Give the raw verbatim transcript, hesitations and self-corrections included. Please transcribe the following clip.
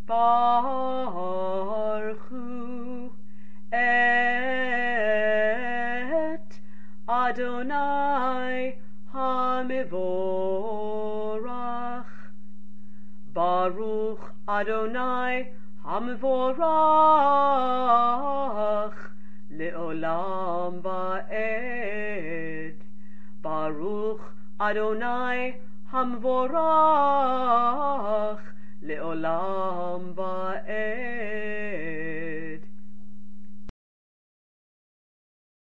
Baruch Hu et Adonai HaMevorach. Baruch Adonai HaMevorach Le'olam Va'ed. Baruch Adonai HaMevorach Le'olam Va'ed.